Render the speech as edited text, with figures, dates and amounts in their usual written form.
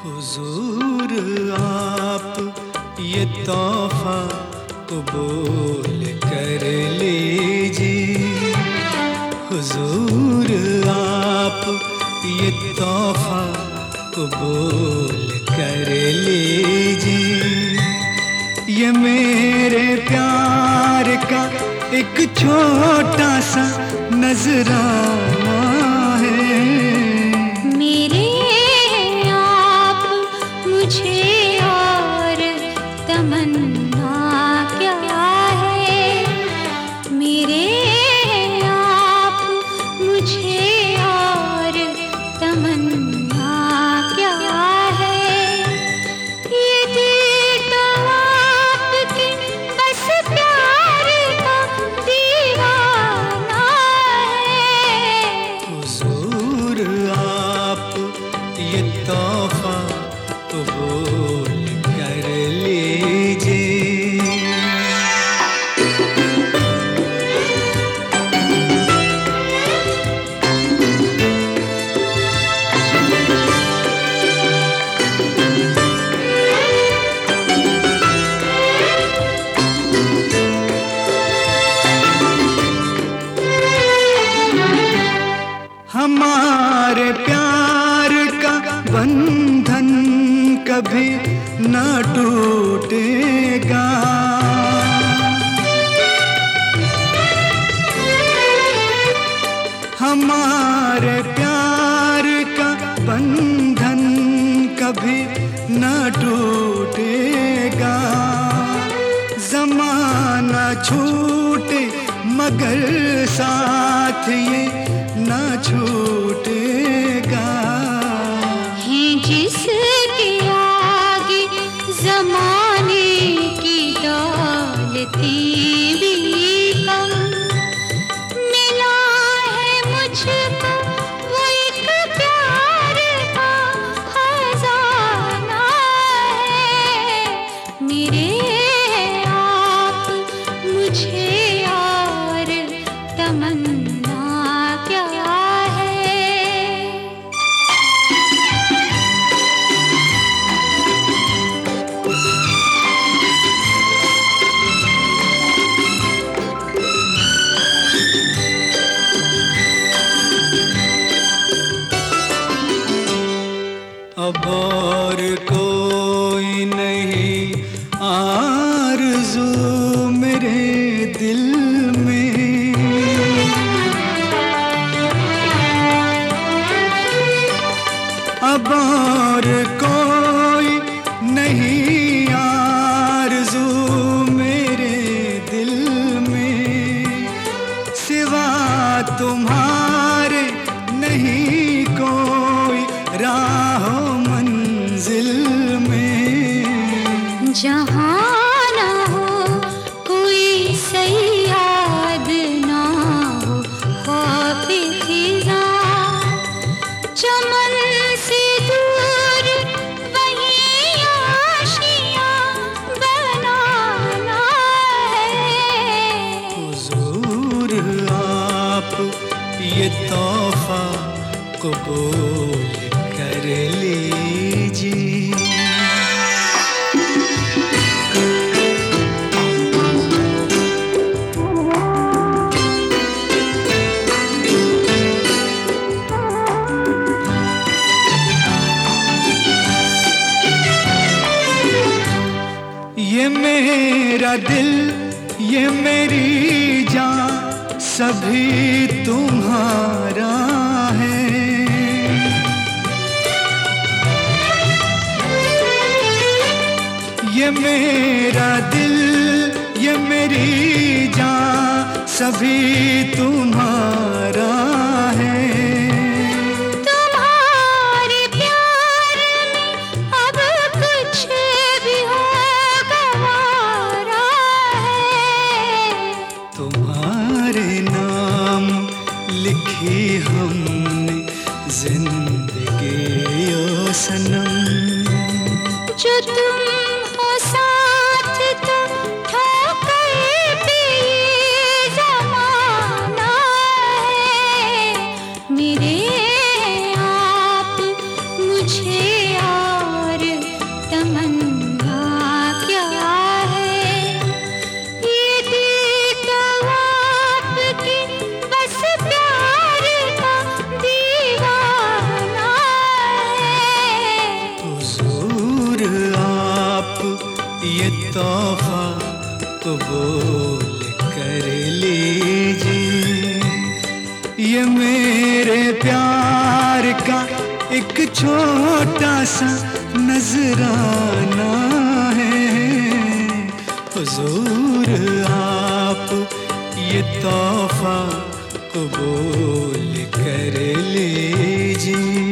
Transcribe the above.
हुजूर आप ये तोहफा कबूल कर लीजिए। हुजूर आप ये तोहफा कबूल कर लीजिए। ये मेरे प्यार का एक छोटा सा नजराना है। मेरे आप मुझे और तमन्ना क्या है। मेरे आप मुझे और तमन्ना क्या है। ये दिल तो आपके बस प्यार का दीवाना है। हुजूर आप ये तोहफा कबूल कर लीजिए। हमारे प्यार का बंधन कभी न टूटेगा। हमारे प्यार का बंधन कभी न टूटेगा। ज़माना छूटे मगर साथ ये न छूटेगा। हैं जिसके आगे ज़माने की दौलतें भी कम। मिला है मुझको वो एक प्यार का खजाना है। मेरे आप मुझे और तमन्ना क्या है। अब और कोई नहीं आरज़ू मेरे दिल में। अब और कोई नहीं आरज़ू मेरे दिल में। सिवा तुम्हारे नहीं कोई राह मंजिल में। जहाँ ना हो कोई सयाद, ना हो खौफ खिज़ा। चमन से दूर वहीं आशियाँ बनाना है। हुजूर आप ये तोहफा कबूल कर लीजिए। ये मेरा दिल ये मेरी जान सभी तुम्हारा है। ये मेरा दिल ये मेरी जान सभी तुम्हारा है। तुम्हारे प्यार में अब कुछ भी हो गवारा है। तुम्हारे नाम लिखी हमने जिंदगी ओ सनम। जो तुम हो साथ तो ठोकर भी ये ज़माना है। मेरे आप मुझे तोहफा कबूल कर लीजिए। ये मेरे प्यार का एक छोटा सा नजराना है। हुजूर आप ये तोहफा कबूल कर लीजिए।